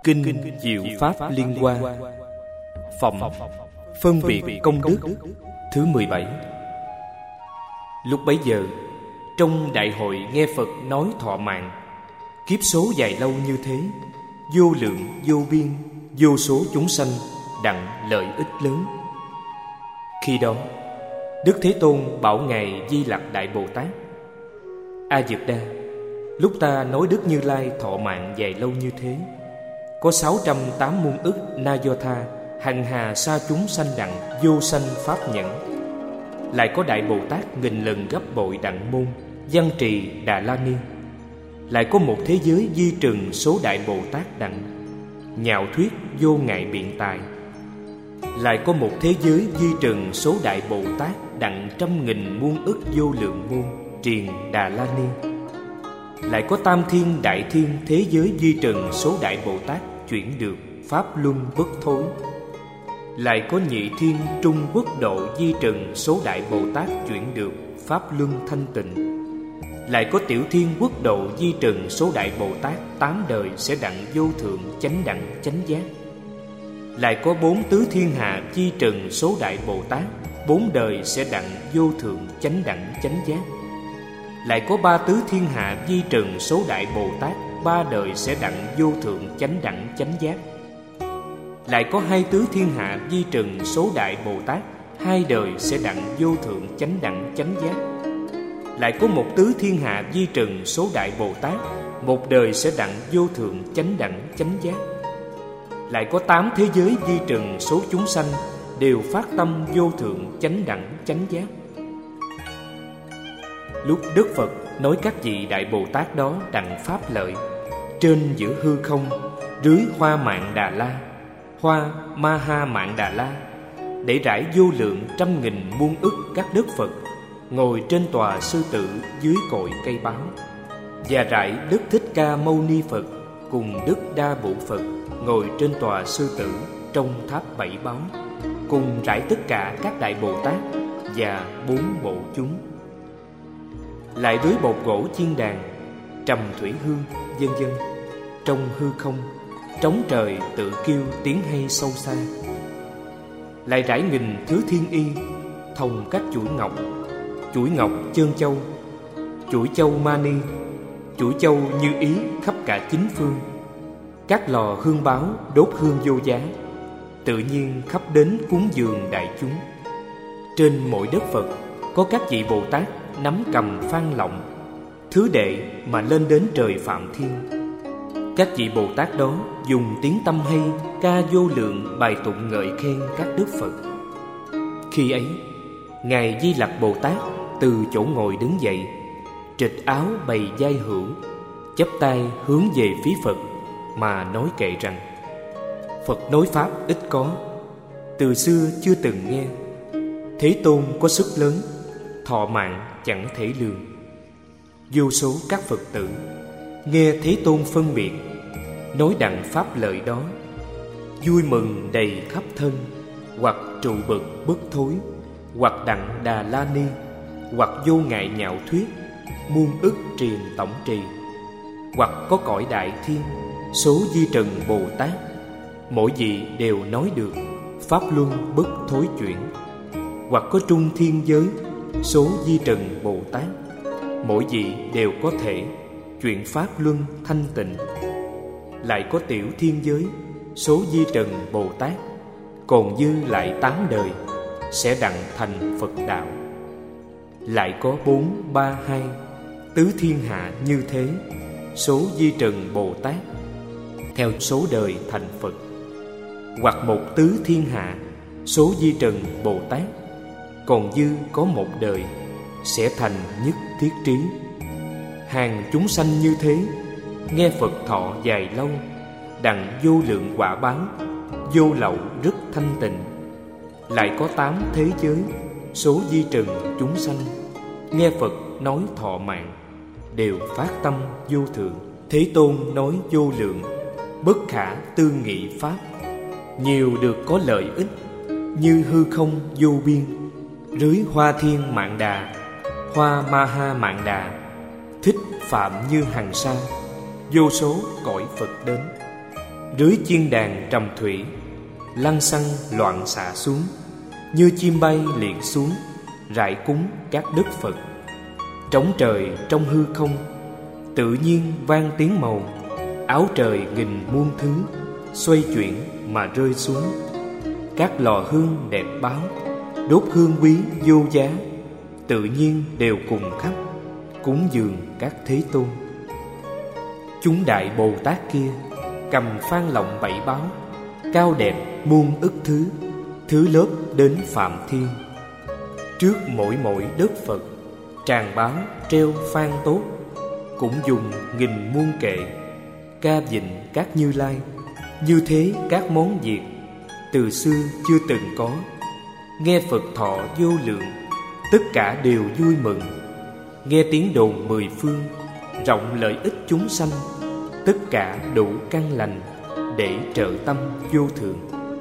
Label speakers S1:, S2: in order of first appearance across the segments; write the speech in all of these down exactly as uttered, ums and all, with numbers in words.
S1: Kinh Diệu Pháp Liên Hoa, Phẩm Phân biệt công đức thứ mười bảy. Lúc bấy giờ, trong đại hội nghe Phật nói thọ mạng, kiếp số dài lâu như thế, vô lượng vô biên, vô số chúng sanh đặng lợi ích lớn. Khi đó, Đức Thế Tôn bảo Ngài Di Lặc Đại Bồ Tát: A Dược Đa, lúc ta nói Đức Như Lai thọ mạng dài lâu như thế, có sáu trăm tám muôn ức na do tha hằng hà sa chúng sanh đặng vô sanh pháp nhẫn. Lại có Đại Bồ Tát nghìn lần gấp bội đặng môn văn trì Đà La Ni. Lại có một thế giới di trừng số Đại Bồ Tát đặng nhạo thuyết vô ngại biện tài. Lại có một thế giới di trừng số Đại Bồ Tát đặng trăm nghìn muôn ức vô lượng môn triền Đà La Ni. Lại có tam thiên đại thiên thế giới di trừng số Đại Bồ Tát chuyển được pháp luân bất thối. Lại có nhị thiên trung quốc độ di trừng số Đại Bồ Tát chuyển được pháp luân thanh tịnh. Lại có tiểu thiên quốc độ di trừng số Đại Bồ Tát tám đời sẽ đặng vô thượng chánh đẳng chánh giác. Lại có bốn tứ thiên hạ di trừng số Đại Bồ Tát bốn đời sẽ đặng vô thượng chánh đẳng chánh giác. Lại có ba tứ thiên hạ di trừng số Đại Bồ Tát ba đời sẽ đặng vô thượng chánh đẳng chánh giác. Lại có hai tứ thiên hạ di trừng số Đại Bồ Tát hai đời sẽ đặng vô thượng chánh đẳng chánh giác. Lại có một tứ thiên hạ di trừng số Đại Bồ Tát một đời sẽ đặng vô thượng chánh đẳng chánh giác. Lại có tám thế giới di trừng số chúng sanh đều phát tâm vô thượng chánh đẳng chánh giác. Lúc Đức Phật nói các vị Đại Bồ Tát đó đặng pháp lợi, trên giữa hư không, dưới hoa mạng Đà La, hoa ma ha mạng Đà La, để rải vô lượng trăm nghìn muôn ức các Đức Phật ngồi trên tòa sư tử dưới cội cây báo, và rải Đức Thích Ca Mâu Ni Phật cùng Đức Đa Bụ Phật ngồi trên tòa sư tử trong tháp bảy báo, cùng rải tất cả các Đại Bồ Tát và bốn bộ chúng. Lại với bột gỗ chiên đàn, trầm thủy hương, vân vân, trong hư không trống trời tự kêu tiếng hay sâu xa. Lại rải nghìn thứ thiên y, thòng các chuỗi ngọc, chuỗi ngọc chơn châu, chuỗi châu mani, chuỗi châu như ý khắp cả chín phương. Các lò hương báo đốt hương vô giá, tự nhiên khắp đến cúng dường đại chúng. Trên mỗi đất Phật có các vị Bồ Tát nắm cầm phan lọng, thứ đệ mà lên đến trời Phạm Thiên. Các vị Bồ Tát đó dùng tiếng tâm hay ca vô lượng bài tụng ngợi khen các Đức Phật. Khi ấy, Ngài Di Lặc Bồ Tát từ chỗ ngồi đứng dậy, trịch áo bày vai hữu, chắp tay hướng về phía Phật mà nói kệ rằng: Phật nói pháp ít có, từ xưa chưa từng nghe. Thế Tôn có sức lớn, thọ mạng chẳng thể lường. Vô số các Phật tử nghe Thế Tôn phân biệt, nói đặng pháp lợi đó, vui mừng đầy khắp thân, hoặc trụ bực bất thối, hoặc đặng Đà La Ni, hoặc vô ngại nhạo thuyết, muôn ức triền tổng trì, hoặc có cõi đại thiên, số di trần Bồ Tát, mỗi vị đều nói được pháp luân bất thối chuyển. Hoặc có trung thiên giới, số di trần Bồ Tát, mỗi vị đều có thể chuyển pháp luân thanh tịnh. Lại có tiểu thiên giới, số di trần Bồ Tát, còn dư lại tám đời sẽ đặng thành Phật đạo. Lại có bốn ba hai tứ thiên hạ như thế, số di trần Bồ Tát theo số đời thành Phật. Hoặc một tứ thiên hạ, số di trần Bồ Tát, còn dư có một đời sẽ thành nhất thiết trí. Hàng chúng sanh như thế nghe Phật thọ dài lâu, đặng vô lượng quả báo, vô lậu rất thanh tịnh. Lại có tám thế giới, số di trần chúng sanh nghe Phật nói thọ mạng, đều phát tâm vô thượng. Thế Tôn nói vô lượng bất khả tư nghị pháp, nhiều được có lợi ích, như hư không vô biên, rưới hoa thiên mạng đà, hoa ma ha mạng đà, thích phạm như hằng sa, vô số cõi Phật đến. rưới chiên đàn trầm thủy, lăng xăng loạn xạ xuống, như chim bay liền xuống, rải cúng các đức Phật. Trống trời trong hư không, tự nhiên vang tiếng màu, áo trời nghìn muôn thứ, xoay chuyển mà rơi xuống. Các lò hương đẹp báo, đốt hương quý vô giá, tự nhiên đều cùng khắp, cúng dường các Thế Tôn. Chúng Đại Bồ Tát kia cầm phan lọng bảy báo, cao đẹp muôn ức thứ, thứ lớp đến Phạm Thiên. Trước mỗi mỗi đất Phật, tràng báo treo phan tốt, cũng dùng nghìn muôn kệ, ca vịnh các Như Lai. Như thế các món việc từ xưa chưa từng có, nghe Phật thọ vô lượng, tất cả đều vui mừng. Nghe tiếng đồn mười phương, rộng lợi ích chúng sanh, tất cả đủ căn lành, để trợ tâm vô thượng.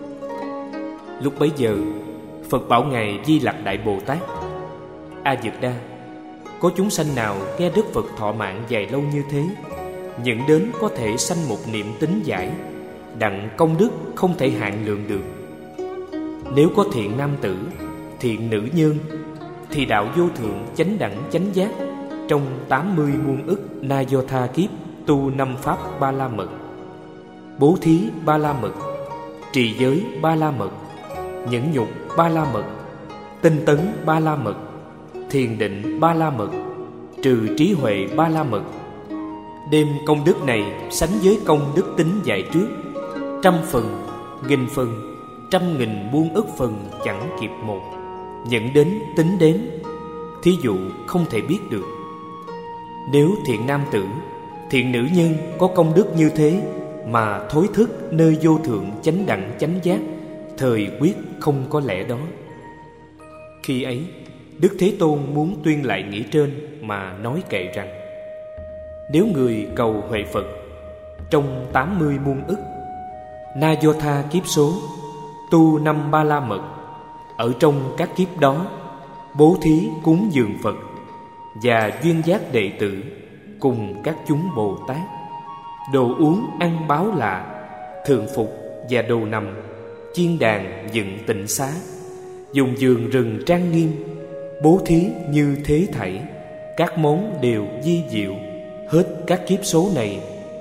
S1: Lúc bấy giờ, Phật bảo Ngài Di Lặc Đại Bồ Tát: A Dược Đa, có chúng sanh nào nghe Đức Phật thọ mạng dài lâu như thế, những đến có thể sanh một niệm tín giải, đặng công đức không thể hạn lượng được. Nếu có thiện nam tử, thiện nữ nhân, thì đạo vô thượng chánh đẳng chánh giác trong tám mươi muôn ức na do tha kiếp tu năm pháp ba la mật, bố thí ba la mật, trì giới ba la mật, nhẫn nhục ba la mật, tinh tấn ba la mật, thiền định ba la mật, trừ trí huệ ba la mật. Đêm công đức này sánh với công đức tính dạy trước, trăm phần, nghìn phần, trăm nghìn muôn ức phần chẳng kịp một, nhận đến tính đếm, thí dụ không thể biết được. Nếu thiện nam tử, thiện nữ nhân có công đức như thế mà thối thức nơi vô thượng chánh đẳng chánh giác, thời quyết không có lẽ đó. Khi ấy, Đức Thế Tôn muốn tuyên lại nghĩa trên mà nói kệ rằng: nếu người cầu huệ Phật trong tám mươi muôn ức na do tha kiếp số, tu năm ba la mật, ở trong các kiếp đó bố thí cúng dường Phật và duyên giác đệ tử cùng các chúng Bồ Tát, đồ uống ăn báo lạ, thường phục và đồ nằm, chiên đàn dựng tịnh xá, dùng giường rừng trang nghiêm, bố thí như thế thảy, các món đều di diệu, hết các kiếp số này,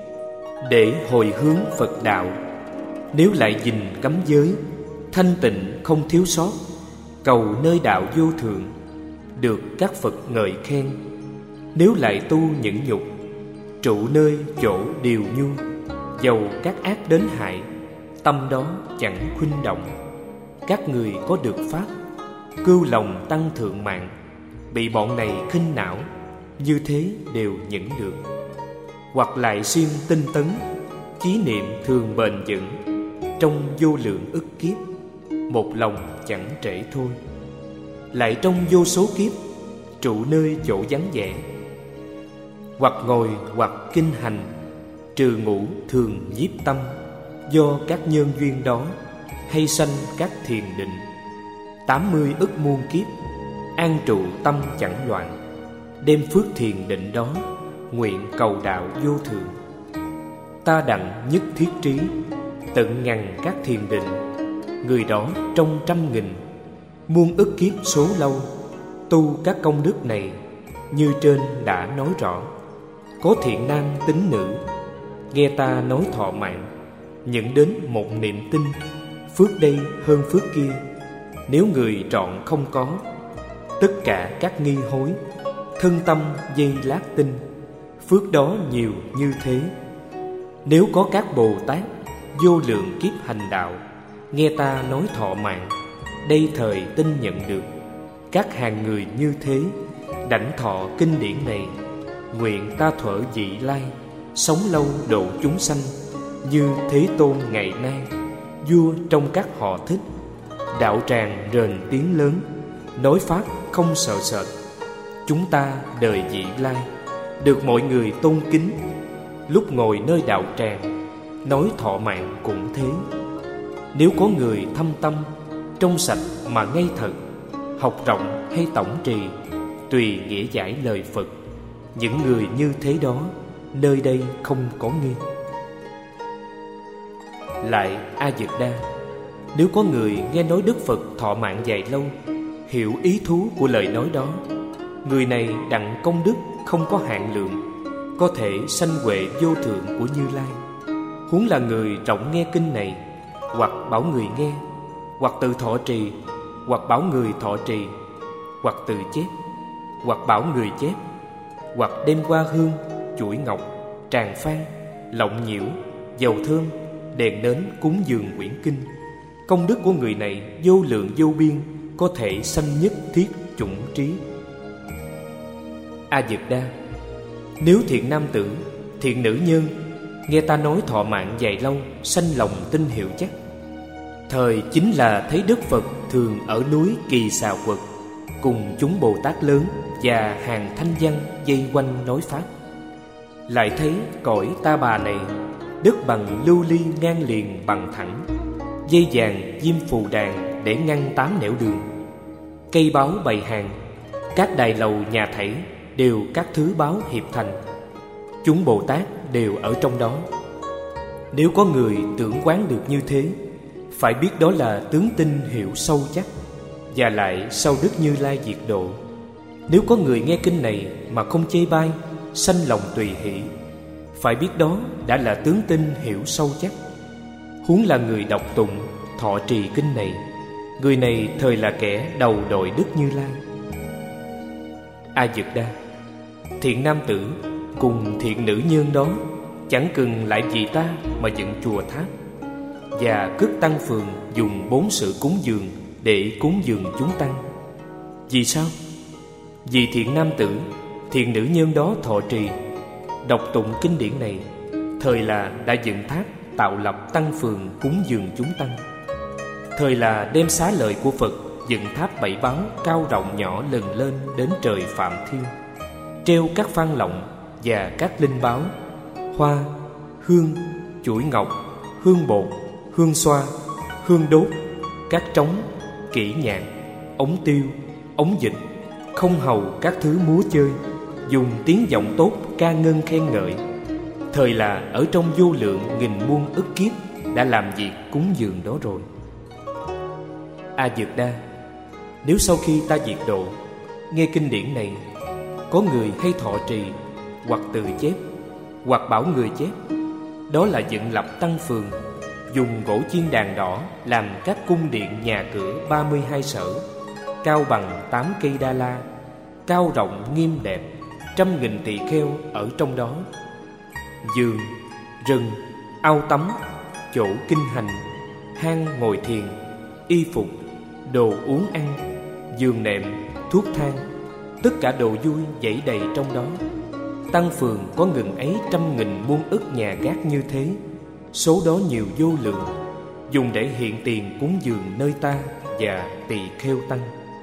S1: để hồi hướng Phật đạo. Nếu lại gìn cấm giới, thanh tịnh không thiếu sót, cầu nơi đạo vô thượng, được các Phật ngợi khen. Nếu lại tu nhẫn nhục, trụ nơi chỗ điều nhu, dầu các ác đến hại, tâm đó chẳng khuynh động. Các người có được pháp, cưu lòng tăng thượng mạng, bị bọn này khinh não, như thế đều nhẫn được. Hoặc lại siêng tinh tấn, chí niệm thường bền vững, trong vô lượng ức kiếp, một lòng chẳng trễ thôi. Lại trong vô số kiếp, trụ nơi chỗ vắng vẻ, hoặc ngồi hoặc kinh hành, trừ ngủ thường nhiếp tâm, do các nhân duyên đó hay sanh các thiền định. Tám mươi ức muôn kiếp, an trụ tâm chẳng loạn, đem phước thiền định đó nguyện cầu đạo vô thượng. Ta đặng nhất thiết trí, tận ngàn các thiền định, người đó trong trăm nghìn muôn ức kiếp số lâu, tu các công đức này như trên đã nói rõ. Có thiện nam tín nữ, nghe ta nói thọ mạng, nhận đến một niệm tin, phước đây hơn phước kia. Nếu người trọn không có, tất cả các nghi hối, thân tâm dây lát tinh, phước đó nhiều như thế. Nếu có các Bồ Tát vô lượng kiếp hành đạo, nghe ta nói thọ mạng, đây thời tin nhận được. Các hàng người như thế, đảnh thọ kinh điển này, nguyện ta thuở vị lai, sống lâu độ chúng sanh, như Thế Tôn ngày nay, vua trong các họ thích. Đạo tràng rền tiếng lớn, nói pháp không sợ sệt. Chúng ta đời vị lai, được mọi người tôn kính. Lúc ngồi nơi đạo tràng, nói thọ mạng cũng thế. Nếu có người thâm tâm, trong sạch mà ngay thật, học rộng hay tổng trì, tùy nghĩa giải lời Phật, những người như thế đó, nơi đây không có nghi. Lại A Dực Đa, nếu có người nghe nói Đức Phật thọ mạng dài lâu, hiểu ý thú của lời nói đó, người này đặng công đức không có hạn lượng, có thể sanh huệ vô thượng của Như Lai. Huống là người rộng nghe kinh này, hoặc bảo người nghe, hoặc tự thọ trì, hoặc bảo người thọ trì, hoặc tự chép, hoặc bảo người chép, hoặc đem qua hương, chuỗi ngọc, tràng phan, lọng nhiễu, dầu thơm, đèn nến cúng dường quyển kinh. Công đức của người này vô lượng vô biên, có thể sanh nhất thiết chủng trí. A Dực Đa, nếu thiện nam tử, thiện nữ nhân nghe ta nói thọ mạng dài lâu, sanh lòng tin hiểu chắc. Thời chính là thấy Đức Phật thường ở núi Kỳ Xà Quật, cùng chúng Bồ Tát lớn và hàng thanh văn dây quanh nói pháp. Lại thấy cõi Ta Bà này đất bằng lưu ly ngang liền bằng thẳng, dây vàng diêm phù đàn để ngăn tám nẻo đường, cây báo bày hàng, các đài lầu nhà thảy đều các thứ báo hiệp thành, chúng Bồ Tát đều ở trong đó. Nếu có người tưởng quán được như thế, phải biết đó là tướng tinh hiểu sâu chắc, và lại sau Đức Như Lai diệt độ. Nếu có người nghe kinh này mà không chê bai, sanh lòng tùy hỷ, phải biết đó đã là tướng tinh hiểu sâu chắc. Huống là người đọc tụng, thọ trì kinh này, người này thời là kẻ đầu đội Đức Như Lai. A Dực Đa, thiện nam tử cùng thiện nữ nhân đó chẳng cần lại vì ta mà dựng chùa tháp, và cất tăng phường dùng bốn sự cúng dường để cúng dường chúng tăng. Vì sao? Vì thiện nam tử, thiện nữ nhân đó thọ trì, đọc tụng kinh điển này, thời là đã dựng tháp tạo lập tăng phường cúng dường chúng tăng. Thời là đem xá lợi của Phật dựng tháp bảy báo cao rộng nhỏ lần lên đến trời Phạm Thiên, treo các phan lọng và các linh báo, hoa, hương, chuỗi ngọc, hương bột, hương xoa, hương đốt, các trống, kỹ nhạc, ống tiêu, ống dịch, không hầu các thứ múa chơi, dùng tiếng giọng tốt ca ngân khen ngợi. Thời là ở trong vô lượng nghìn muôn ức kiếp đã làm việc cúng dường đó rồi. A Dực Đa, nếu sau khi ta diệt độ, nghe kinh điển này, có người hay thọ trì, hoặc tự chép, hoặc bảo người chép, đó là dựng lập tăng phường, dùng gỗ chiên đàn đỏ làm các cung điện nhà cửa ba mươi hai sở, cao bằng tám cây đa la, cao rộng nghiêm đẹp, trăm nghìn tỳ kheo ở trong đó. Giường, rừng, ao tắm, chỗ kinh hành, hang ngồi thiền, y phục, đồ uống ăn, giường nệm, thuốc thang, tất cả đồ vui dãy đầy trong đó. Tăng phường có ngừng ấy trăm nghìn muôn ức nhà gác như thế, số đó nhiều vô lượng, dùng để hiện tiền cúng dường nơi ta và tỳ kheo tăng.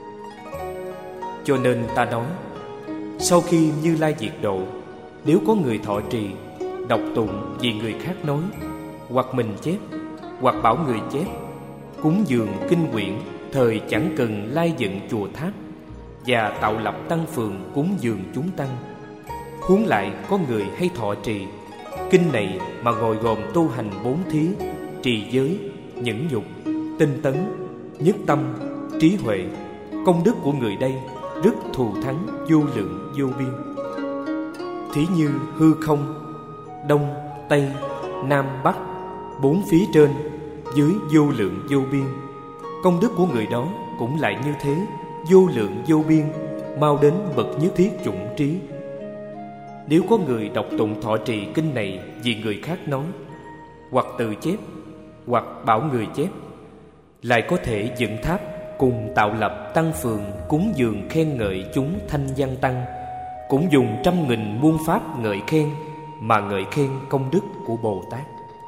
S1: Cho nên ta nói, sau khi Như Lai diệt độ, nếu có người thọ trì, đọc tụng vì người khác nói, hoặc mình chép, hoặc bảo người chép, cúng dường kinh quyển, thời chẳng cần lai dựng chùa tháp và tạo lập tăng phường cúng dường chúng tăng. Huống lại có người hay thọ trì kinh này mà ngồi gồm tu hành bốn thí, trì giới, nhẫn nhục, tinh tấn, nhất tâm, trí huệ, công đức của người đây rất thù thắng vô lượng vô biên. Thí như hư không, đông, tây, nam, bắc, bốn phía trên, dưới vô lượng vô biên, công đức của người đó cũng lại như thế, vô lượng vô biên, mau đến bậc nhất thiết chủng trí. Nếu có người đọc tụng thọ trì kinh này vì người khác nói, hoặc tự chép, hoặc bảo người chép, lại có thể dựng tháp cùng tạo lập tăng phường cúng dường khen ngợi chúng thanh văn tăng, cũng dùng trăm nghìn muôn pháp ngợi khen mà ngợi khen công đức của Bồ Tát.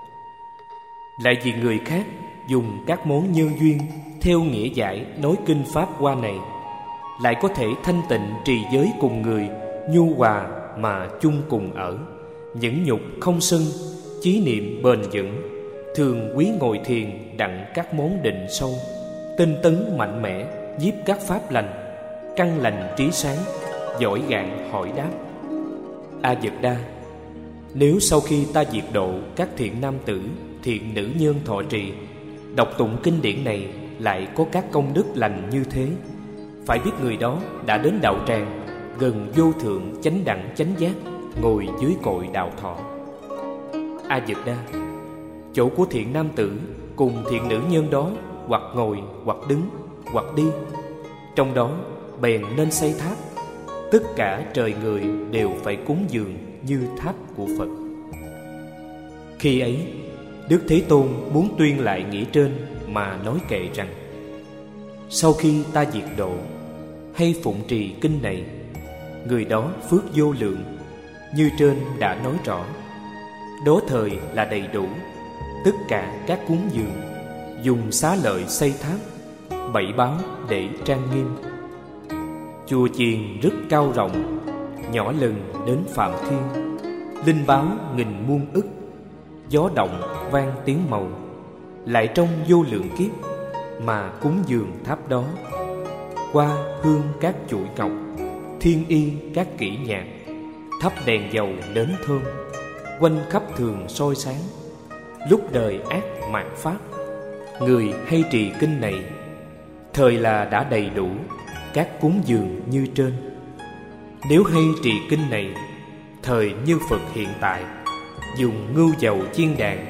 S1: Lại vì người khác dùng các món nhân duyên theo nghĩa giải nói kinh pháp hoa này, lại có thể thanh tịnh trì giới cùng người, nhu hòa mà chung cùng ở, nhẫn nhục không sân, chí niệm bền vững, thường quý ngồi thiền đặng các món định sâu, tinh tấn mạnh mẽ, nhiếp các pháp lành, căn lành trí sáng, giỏi gạn hỏi đáp. A Dực Đa, nếu sau khi ta diệt độ các thiện nam tử, thiện nữ nhân thọ trì, đọc tụng kinh điển này lại có các công đức lành như thế, phải biết người đó đã đến đạo tràng, gần vô thượng chánh đẳng chánh giác, ngồi dưới cội đạo thọ. A Dược Đa, chỗ của thiện nam tử cùng thiện nữ nhân đó hoặc ngồi, hoặc đứng, hoặc đi, trong đó bèn nên xây tháp. Tất cả trời người đều phải cúng dường như tháp của Phật. Khi ấy, Đức Thế Tôn muốn tuyên lại nghĩa trên mà nói kệ rằng: sau khi ta diệt độ hay phụng trì kinh này, người đó phước vô lượng, như trên đã nói rõ. Đó thời là đầy đủ tất cả các cúng dường, dùng xá lợi xây tháp, bảy báo để trang nghiêm. Chùa chiền rất cao rộng, nhỏ lần đến phạm thiên, linh báo nghìn muôn ức, gió động vang tiếng màu. Lại trong vô lượng kiếp mà cúng dường tháp đó, qua hương các chuỗi ngọc, thiên y các kỹ nhạc, thắp đèn dầu nến thơm, quanh khắp thường soi sáng. Lúc đời ác mạt pháp, người hay trì kinh này, thời là đã đầy đủ các cúng dường như trên. Nếu hay trì kinh này, thời như Phật hiện tại, dùng ngưu dầu chiên đàn,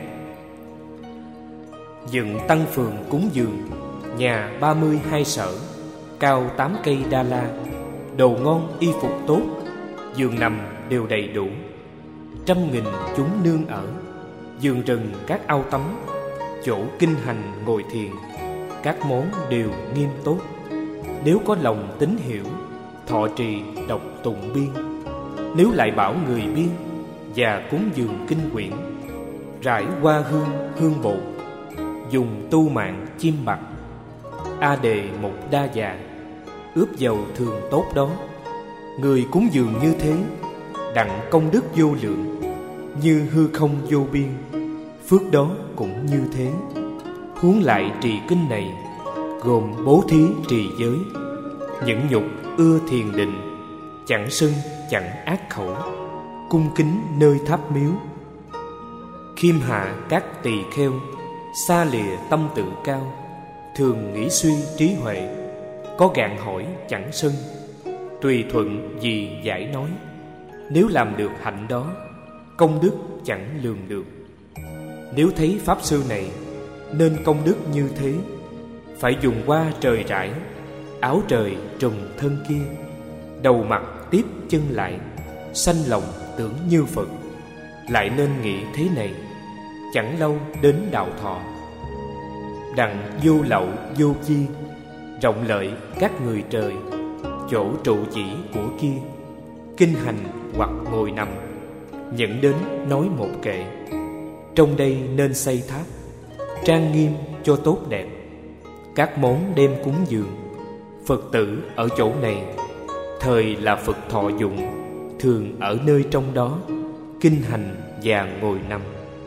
S1: dựng tăng phường cúng dường, nhà ba mươi hai sở, cao tám cây đa la, đồ ngon y phục tốt, giường nằm đều đầy đủ, trăm nghìn chúng nương ở, giường rừng các ao tắm, chỗ kinh hành ngồi thiền, các món đều nghiêm tốt. Nếu có lòng tín hiểu, thọ trì đọc tụng biên. Nếu lại bảo người biên và cúng dường kinh quyển, rải hoa hương hương bột, dùng tu mạng chim bạc, a đề một đa già, ướp dầu thường tốt đó. Người cúng dường như thế, đặng công đức vô lượng, như hư không vô biên, phước đó cũng như thế. Huống lại trì kinh này, gồm bố thí trì giới, nhẫn nhục ưa thiền định, chẳng sân chẳng ác khẩu, cung kính nơi tháp miếu, khiêm hạ các tỳ kheo, xa lìa tâm tự cao, thường nghĩ suy trí huệ, có gạn hỏi chẳng sân, tùy thuận gì giải nói. Nếu làm được hạnh đó, công đức chẳng lường được. Nếu thấy pháp sư này nên công đức như thế, phải dùng hoa trời rải, áo trời trùm thân kia, đầu mặt tiếp chân lại, sanh lòng tưởng như Phật. Lại nên nghĩ thế này, chẳng lâu đến đạo thọ. Đặng vô lậu vô chi, rộng lợi các người trời, chỗ trụ chỉ của kia, kinh hành hoặc ngồi nằm, nhận đến nói một kệ. Trong đây nên xây tháp, trang nghiêm cho tốt đẹp. Các món đem cúng dường, Phật tử ở chỗ này, thời là Phật thọ dụng, thường ở nơi trong đó, kinh hành và ngồi nằm.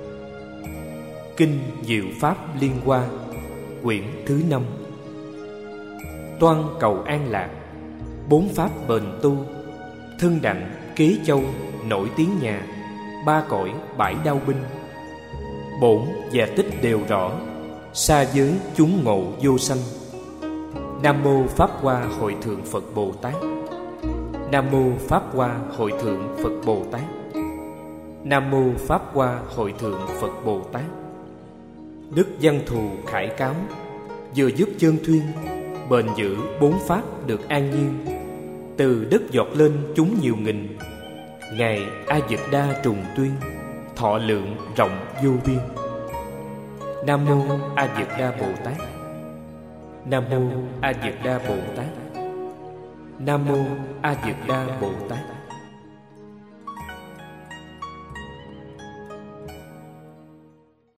S1: Kinh Diệu Pháp Liên Hoa, quyển thứ năm. Toan cầu an lạc, bốn pháp bền tu, thân đặng kế châu nổi tiếng nhà, ba cõi bãi đao binh. Bổn và tích đều rõ, xa giới chúng ngộ vô sanh. Nam mô Pháp Hoa Hội Thượng Phật Bồ Tát. Nam mô Pháp Hoa Hội Thượng Phật Bồ Tát. Nam mô Pháp Hoa Hội Thượng Phật Bồ Tát. Đức Văn Thù khải cáo, vừa dứt chân thuyên, bền giữ bốn pháp được an nhiên. Từ đất giọt lên chúng nhiều nghìn, Ngài A Dược Đa trùng tuyên, thọ lượng rộng vô biên. Nam mô A Dược Đa Bồ Tát. Nam mô A Dược Đa Bồ Tát. Nam mô A Dược Đa Bồ Tát.